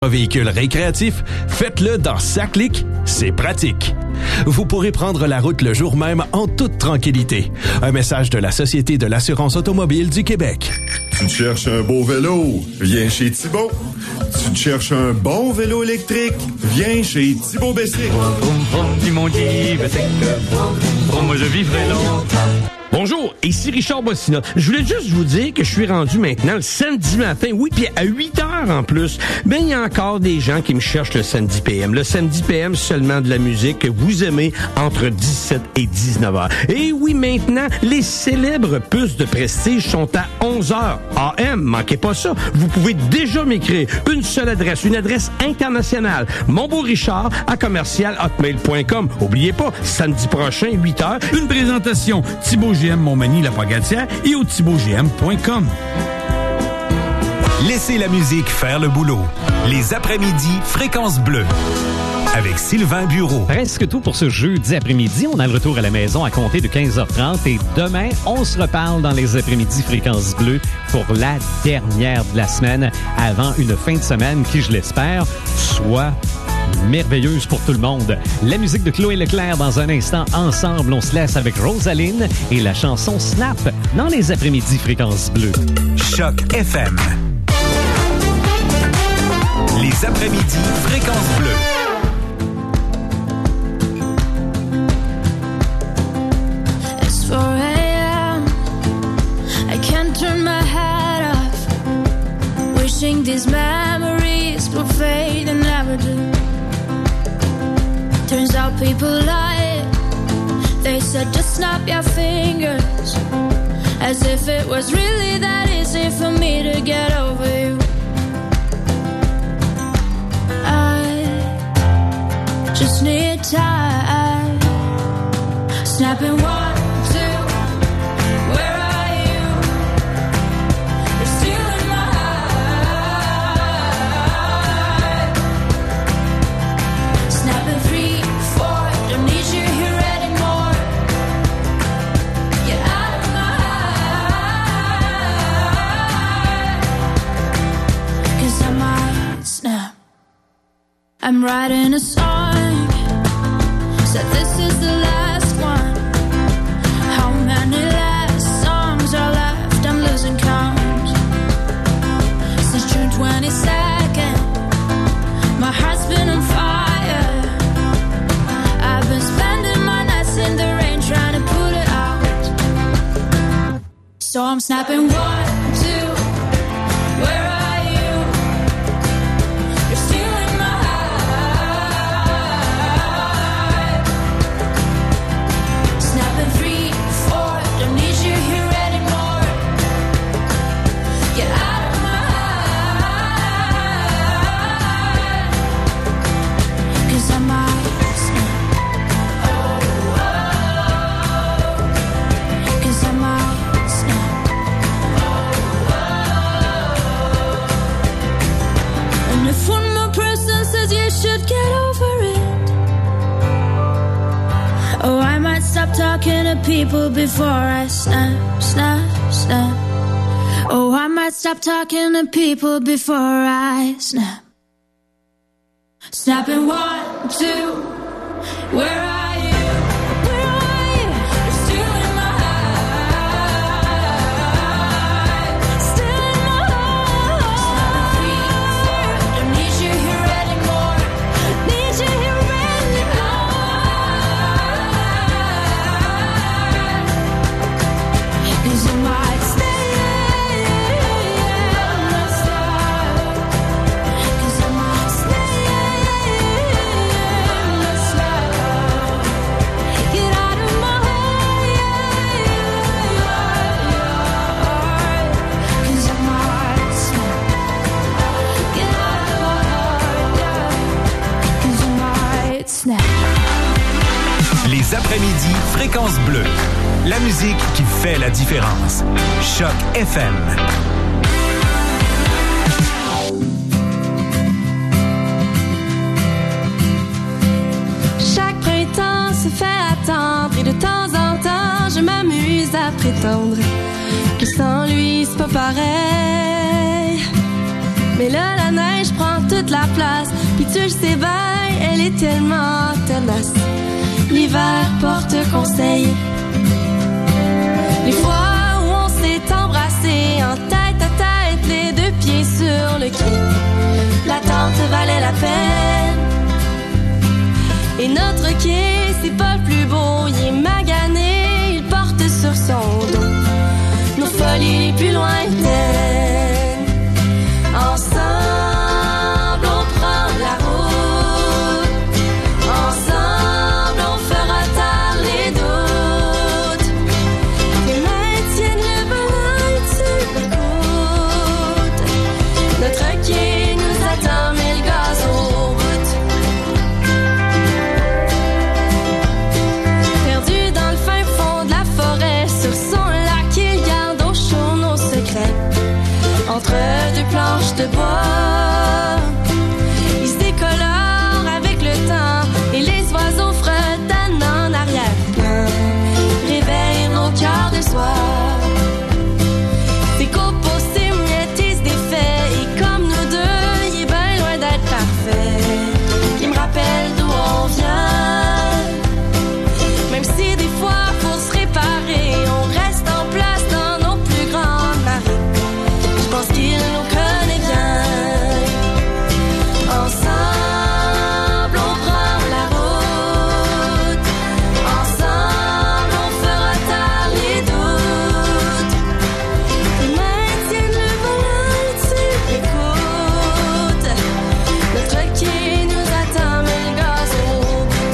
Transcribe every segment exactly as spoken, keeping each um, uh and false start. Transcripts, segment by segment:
Un véhicule récréatif? Faites-le dans Saclic, c'est pratique. Vous pourrez prendre la route le jour même en toute tranquillité. Un message de la Société de l'assurance automobile du Québec. Tu te cherches un beau vélo? Viens chez Thibaut. Tu te cherches un bon vélo électrique? Viens chez Thibaut Bessic. Moi, je vivrai longtemps. Bonjour, ici Richard Bossina. Je voulais juste vous dire que je suis rendu maintenant le samedi matin, oui, puis à huit heures en plus. Ben, il y a encore des gens qui me cherchent le samedi P M. Le samedi P M, seulement de la musique que vous aimez entre dix-sept et dix-neuf heures. Et oui, maintenant, les célèbres puces de Prestige sont à onze heures A M. Manquez pas ça. Vous pouvez déjà m'écrire une seule adresse, une adresse internationale. Monbeaurichard à commercial hotmail point com. Oubliez pas, samedi prochain, huit heures, une présentation Thibaut G M Montmagny La Pagatière et au thibaut g m point com. Laissez la musique faire le boulot. Les après-midi Fréquence Bleue avec Sylvain Bureau. Presque tout pour ce jeudi après-midi. On a le retour à la maison à compter de quinze heures trente et demain, on se reparle dans les après-midi Fréquence Bleue pour la dernière de la semaine avant une fin de semaine qui, je l'espère, soit merveilleuse pour tout le monde. La musique de Chloé Leclerc dans un instant. Ensemble, on se laisse avec Rosaline et la chanson Snap dans les après-midi Fréquence Bleue. Choc F M. Les après-midi Fréquence Bleue. It's four a.m. I can't turn my head off. Wishing these memories will fade and never do. Turns out people lie. They said just snap your fingers, as if it was really that easy for me to get over you. I just need time. Snapping one, two, where are you? You're still in my heart. Snapping three, four, don't need you here anymore. Get out of my heart. 'Cause I might snap. I'm writing a song, said this is the last one. How many last songs are left? I'm losing count. Since June twenty-second, my heart's been on fire. I've been spending my nights in the rain trying to put it out. So I'm snapping one, two, where are you? You're still in my heart. Snapping three, four, don't need you here anymore. Get out of my heart. 'Cause I might snap. Oh, oh. 'Cause I might snap. Oh, oh. And if one more person says you should get over it, oh, I might stop talking to people before I snap, snap, snap. Oh, I might stop talking to people before I snap. Snapping one, two, where are you? Where are you? You're still in my heart. Still in my heart. Three, four, don't need you here anymore. Need you here anymore. 'Cause I might stay in my star. 'Cause I might stay in my star. Get out of my heart. 'Cause I might snap. Get out of my heart, yeah. 'Cause I might snap. Les après-midi Fréquence Bleue. La musique qui fait la différence. Choc F M. Chaque printemps se fait attendre et de temps en temps je m'amuse à prétendre que sans lui c'est pas pareil. Mais là, la neige prend toute la place. Puis tu le sais bien, elle est tellement tenace. L'hiver porte conseil. Les fois où on s'est embrassé en tête à tête, les deux pieds sur le quai, l'attente valait la peine. Et notre quai, c'est pas le plus beau, il est magané, il porte sur son dos nos folies les plus lointaines. Ensemble, on prend la route. Ensemble, on fera tard les doutes. Tes mains tiennent le volant et tu l'écoutes. Notre quai nous attend, mais le gaz au bout. Perdu dans le fin fond de la forêt, sur son lac, il garde au chaud nos secrets. Entre deux planches de bois, il se décolore avec le temps et les oiseaux fredonnent en arrière-plan, réveillent nos cœurs de soir. Ses copeaux, ses miettes, il se défait et comme nous deux, il est bien loin d'être parfait. Il me rappelle d'où on vient, même si des fois pour se réparer, on reste en place dans nos plus grandes marées. Je pense qu'il nous connaît bien. Ensemble, on prend la route. Ensemble, on fera tard les doutes. Tes mains tiennent le volant et tu l'écoutes. Notre quai nous attend, mais le gaz au bout.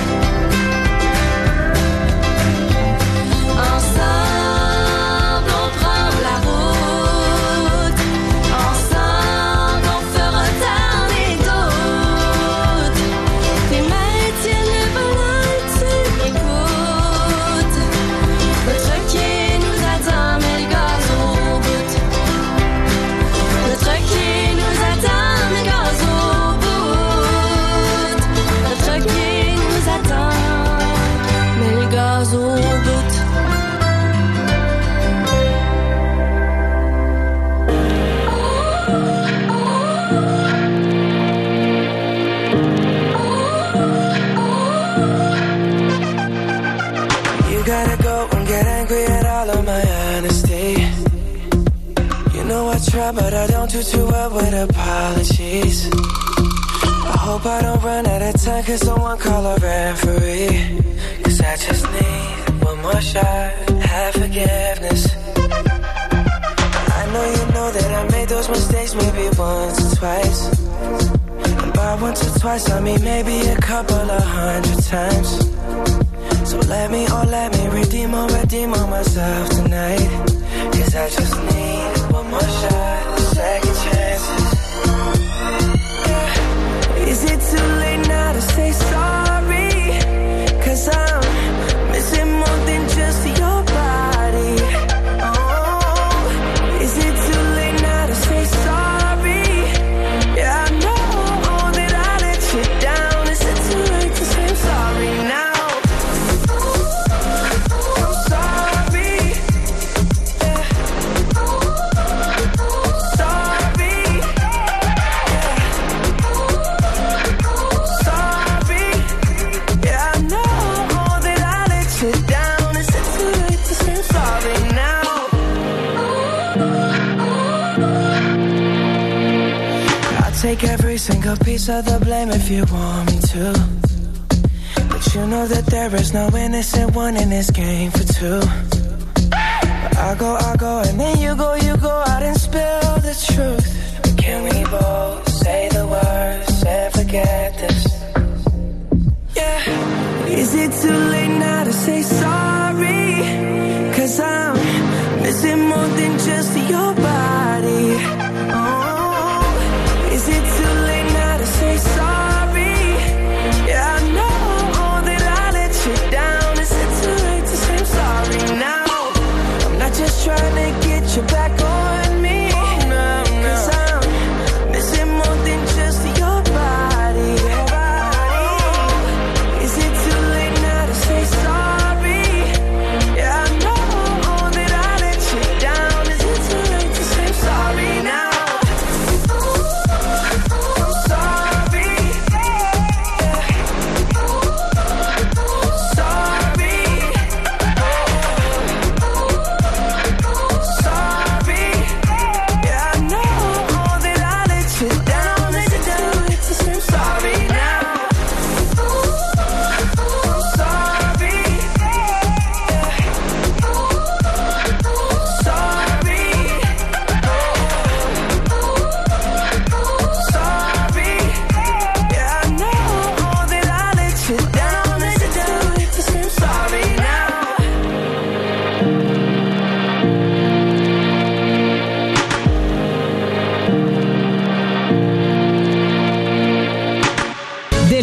Ensemble, on prend la route. Ensemble, on fera tard les doutes. Tes mains tiennent le volant et tu l'écoutes. Notre quai nous attend, mais le gaz au bout. Notre quai nous attend, mais le gaz au bout. Notre quai nous attend, mais le gaz au bout. You gotta go and get angry at all of my honesty. You know I try, but I don't do too well with apologies. I hope I don't run out of time, cause someone call a referee. Cause I just need one more shot, have forgiveness. I know you know that I made those mistakes maybe once or twice. And by once or twice I mean maybe a couple of hundred times. So let me, oh let me redeem or redeem on myself tonight. Cause I just need one more shot, second chances. Yeah. Is it too late now to say sorry? Cause I'm missing more than just your body. Oh, is it too late now to say sorry? Yeah, I know that I let you down. Is it too late to say I'm sorry now? Take every single piece of the blame if you want me to. But you know that there is no innocent one in this game for two. But I go, I go, and then you go, you go out and spill the truth. But can we both say the words and forget this? Yeah. Is it too late now to say sorry? Cause I'm missing more than just your body. Oh. Is it too late now to say sorry? Yeah, I know that I let you down. Is it too late to say I'm sorry now? I'm not just trying to get you back on me. No, no. Cause I'm missing more than just your body. Is it too late now to say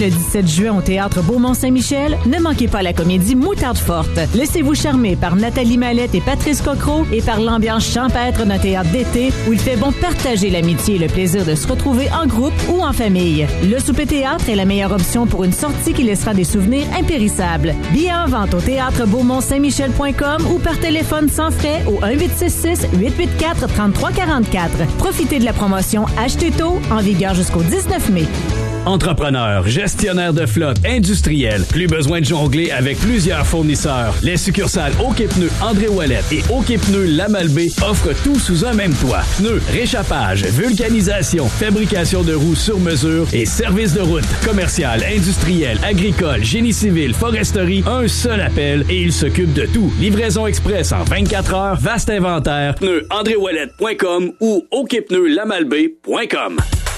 le dix-sept juin au Théâtre Beaumont-Saint-Michel, ne manquez pas la comédie Moutarde forte. Laissez-vous charmer par Nathalie Mallette et Patrice Cocro et par l'ambiance champêtre d'un théâtre d'été où il fait bon partager l'amitié et le plaisir de se retrouver en groupe ou en famille. Le souper théâtre est la meilleure option pour une sortie qui laissera des souvenirs impérissables. Billets en vente au théâtre beaumont saint michel point com ou par téléphone sans frais au un huit six six huit huit quatre trois trois quatre quatre. Profitez de la promotion Achetez tôt en vigueur jusqu'au dix-neuf mai. Entrepreneur, gestionnaire de flotte, industriel, plus besoin de jongler avec plusieurs fournisseurs. Les succursales OK Pneus André Ouellet et OK Pneus Lamalbé offrent tout sous un même toit. Pneus, réchappage, vulcanisation, fabrication de roues sur mesure et services de route. Commercial, industriel, agricole, génie civil, foresterie, un seul appel et ils s'occupent de tout. Livraison express en vingt-quatre heures, vaste inventaire, pneus andré ouellet point com ou ok pneus lamalbé point com.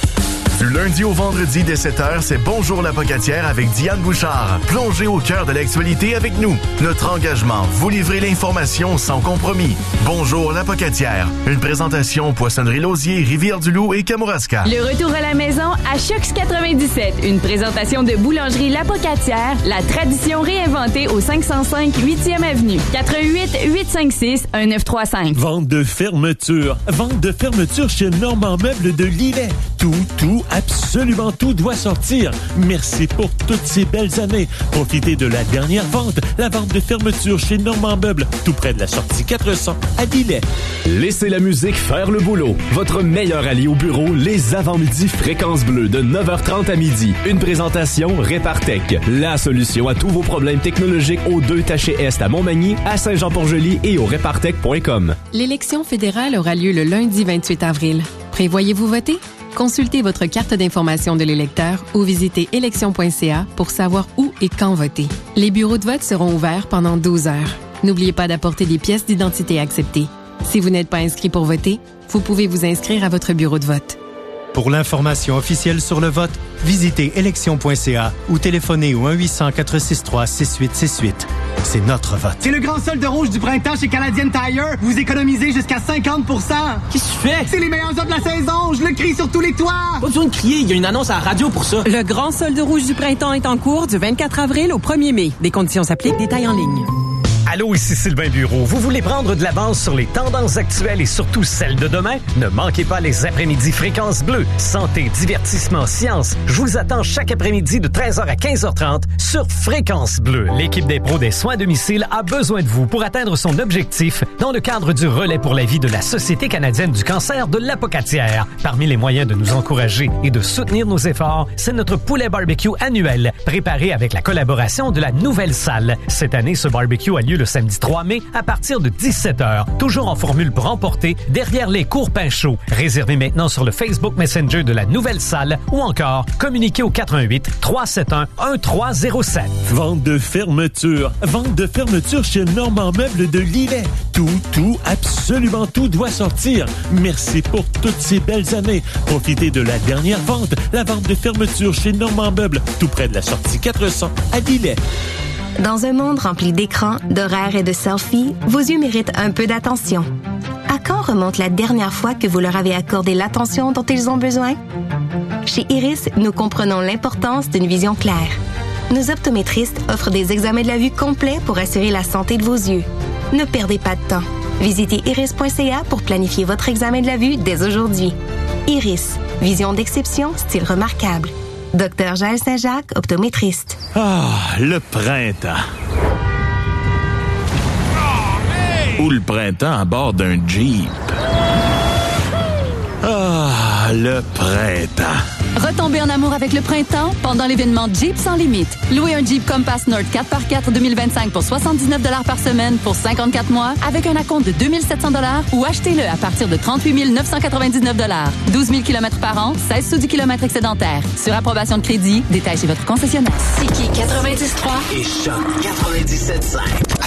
Du lundi au vendredi dès sept heures, c'est Bonjour la Pocatière avec Diane Bouchard. Plongez au cœur de l'actualité avec nous. Notre engagement, vous livrer l'information sans compromis. Bonjour la Pocatière. Une présentation Poissonnerie Lausier, Rivière-du-Loup et Kamouraska. Le retour à la maison à Choc quatre-vingt-dix-sept. Une présentation de Boulangerie La Pocatière, la tradition réinventée au cinq cent cinq huitième Avenue. quatre un huit huit cinq six un neuf trois cinq. Vente de fermeture. Vente de fermeture chez Normand Meubles de Lillet. Tout, tout, absolument tout doit sortir. Merci pour toutes ces belles années. Profitez de la dernière vente, la vente de fermeture chez Normand Meubles, tout près de la sortie quatre cents à Lillet. Laissez la musique faire le boulot. Votre meilleur allié au bureau, les avant-midi Fréquence Bleue de neuf heures trente à midi. Une présentation Répartec. La solution à tous vos problèmes technologiques aux deux Taché Est à Montmagny, à Saint-Jean-Port-Joli et au répartec point com. L'élection fédérale aura lieu le lundi vingt-huit avril. Prévoyez-vous voter? Consultez votre carte d'information de l'électeur ou visitez élection point c a pour savoir où et quand voter. Les bureaux de vote seront ouverts pendant douze heures. N'oubliez pas d'apporter des pièces d'identité acceptées. Si vous n'êtes pas inscrit pour voter, vous pouvez vous inscrire à votre bureau de vote. Pour l'information officielle sur le vote, visitez élection point c a ou téléphonez au un huit cents quatre six trois six huit six huit. C'est notre vote. C'est le grand solde rouge du printemps chez Canadian Tire. Vous économisez jusqu'à cinquante pour cent. Qu'est-ce que tu fais? C'est les meilleurs offres de la saison. Je le crie sur tous les toits. Pas besoin de crier. Il y a une annonce à la radio pour ça. Le grand solde rouge du printemps est en cours du vingt-quatre avril au premier mai. Des conditions s'appliquent. Détails en ligne. Allô, ici Sylvain Bureau. Vous voulez prendre de l'avance sur les tendances actuelles et surtout celles de demain? Ne manquez pas les après-midi Fréquence Bleue. Santé, divertissement, science. Je vous attends chaque après-midi de treize heures à quinze heures trente sur Fréquence Bleue. L'équipe des pros des soins à domicile a besoin de vous pour atteindre son objectif dans le cadre du relais pour la vie de la Société canadienne du cancer de la Pocatière. Parmi les moyens de nous encourager et de soutenir nos efforts, c'est notre poulet barbecue annuel, préparé avec la collaboration de la Nouvelle Salle. Cette année, ce barbecue a lieu le samedi trois mai à partir de dix-sept heures, toujours en formule pour emporter derrière les cours pain chauds. Réservez maintenant sur le Facebook Messenger de la Nouvelle Salle ou encore communiquez au quatre un huit trois sept un un trois zéro sept. Vente de fermeture. Vente de fermeture chez Normand Meubles de Lillet. Tout, tout, absolument tout doit sortir. Merci pour toutes ces belles années. Profitez de la dernière vente, la vente de fermeture chez Normand Meubles, tout près de la sortie quatre cents à Lillet. Dans un monde rempli d'écrans, d'horaires et de selfies, vos yeux méritent un peu d'attention. À quand remonte la dernière fois que vous leur avez accordé l'attention dont ils ont besoin? Chez Iris, nous comprenons l'importance d'une vision claire. Nos optométristes offrent des examens de la vue complets pour assurer la santé de vos yeux. Ne perdez pas de temps. Visitez iris point c a pour planifier votre examen de la vue dès aujourd'hui. Iris, vision d'exception, style remarquable. Docteur Jaël Saint-Jacques, optométriste. Ah, le printemps. Ou le printemps à bord d'un Jeep. Ah, le printemps. Retombez en amour avec le printemps pendant l'événement Jeep sans limite. Louez un Jeep Compass Nord quatre par quatre deux mille vingt-cinq pour soixante-dix-neuf dollars par semaine pour cinquante-quatre mois avec un acompte de deux mille sept cents dollars ou achetez-le à partir de trente-huit mille neuf cent quatre-vingt-dix-neuf dollars. douze mille kilomètres par an, seize sous du kilomètre excédentaire. Sur approbation de crédit, détail chez votre concessionnaire. Tiki quatre-vingt-dix trois et Choc quatre-vingt-dix-sept cinq.